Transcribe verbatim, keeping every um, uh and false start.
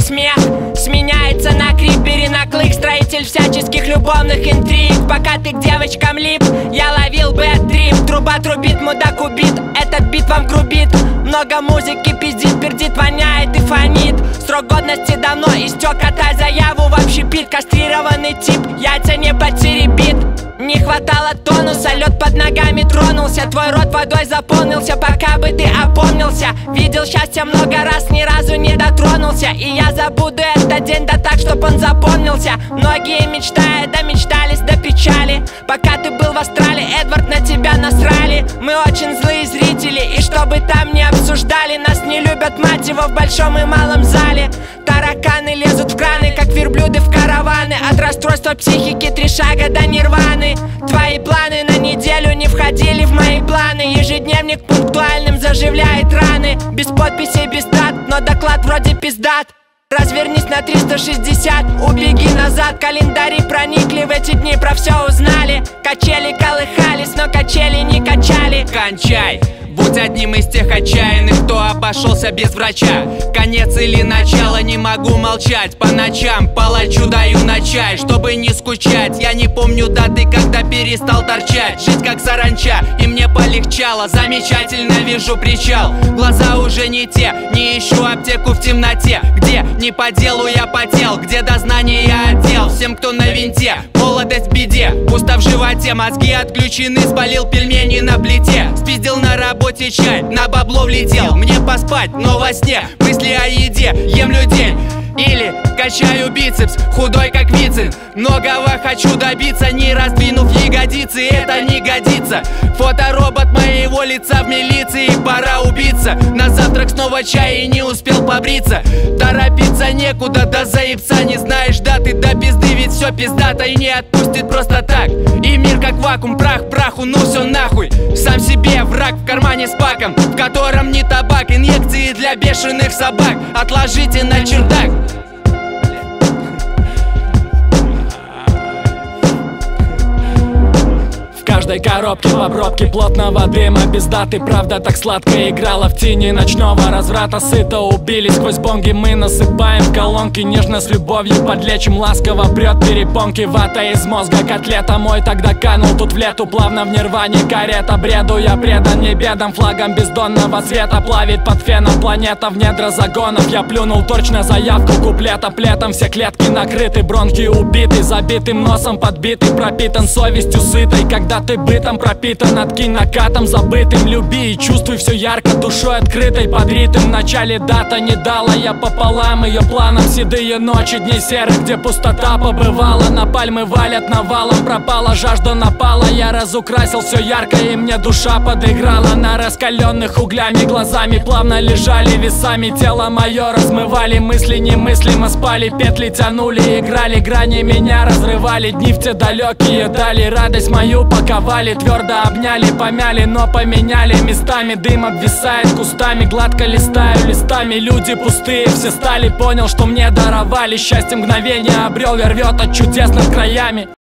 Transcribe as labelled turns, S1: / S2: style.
S1: смех сменяется на крик, перенаклык, строитель всяческих любовных интриг. Пока ты к девочкам лип, я ловил бэт-трип. Труба трубит, мудак убит, этот бит вам грубит. Много музыки пиздит, пердит, воняет и фонит. Срок годности давно истек, катай заяву в общепит. Кастрированный тип, яйца не потеребит. Не хватало тонуса, лед под ногами тронулся. Твой рот водой заполнился, пока бы ты опомнился. Видел счастье много раз, ни разу не дотронулся. И я забуду этот день, да так, чтоб он запомнился. Многие мечтая, домечтались до печали. Пока ты был в Австралии, Эдвард, на тебя насрали. Мы очень злые зрители, и чтобы там не обсуждали, нас не любят, мать его, в большом и малом зале. Тараканы лезут в краны, как верблюды в караваны. От расстройства психики три шага до нирваны. Твои планы на неделю не входили в мои планы. Ежедневник пунктуальным заживляет раны. Без подписей, без дат, но доклад вроде пиздат. Развернись на триста шестьдесят, убеги назад. Календари проникли в эти дни, про все узнали. Качели колыхались, но качели не качали.
S2: Кончай! Будь одним из тех отчаянных, кто обошелся без врача. Конец или начало, не могу молчать. По ночам палачу даю на чай, чтобы не скучать. Я не помню даты, когда перестал торчать. Жить как саранча, и мне полегчало. Замечательно вижу причал. Глаза уже не те, не ищу аптеку в темноте. Где не по делу я потел, где дознание я отдел. Всем, кто на винте, молодость в беде. Пусто в животе, мозги отключены. Спалил пельмени на плите, спиздил на работе чай, на бабло влетел. Мне поспать, но во сне мысли о еде, ем людей. Или качаю бицепс, худой как Вицин. Многого хочу добиться, не раздвинув ягодицы. Это не годится. Фоторобот моего лица в милиции. Пора убиться. На завтрак снова чай и не успел побриться. Торопиться некуда, да заебца. Не знаешь даты, да пизды, ведь все пиздато и не отпустит просто так. И мир как вакуум, прах праху, ну все нахуй. Сам себе враг в кармане с паком, в котором не табак, инъекции для бешеных собак. Отложите на чердак.
S3: В каждой коробке в обробке плотного дыма без даты. Правда так сладко играла в тени ночного разврата. Сыто убили, сквозь бонги мы насыпаем в колонки. Нежно с любовью подлечим, ласково прет перепонки. Вата из мозга, котлета мой тогда канул тут в лету. Плавно в нирване карета, бреду я предан не бедам. Флагом бездонного цвета плавит под феном планета. В недра загонов я плюнул точно заявку куплета. Плетом все клетки накрыты, бронхи убиты. Забитым носом подбитый, пропитан совестью сытой. Когда ты бытом пропитан, откинь накатом забытым. Люби и чувствуй все ярко, душой открытой под ритм. В начале дата не дала я пополам ее планам. Седые ночи, дней серых, где пустота побывала. На пальмы валят навалом, пропала жажда напала. Я разукрасил все ярко, и мне душа подыграла. На раскаленных углями глазами плавно лежали весами. Тело мое размывали, мысли немыслимо спали. Петли тянули, играли, грани меня разрывали. Дни в те далекие дали радость мою паковали. Твердо обняли, помяли, но поменяли местами. Дым обвисает кустами, гладко листаю листами. Люди пустые все стали, понял, что мне даровали. Счастье мгновения обрел, я рвет от чудес над краями.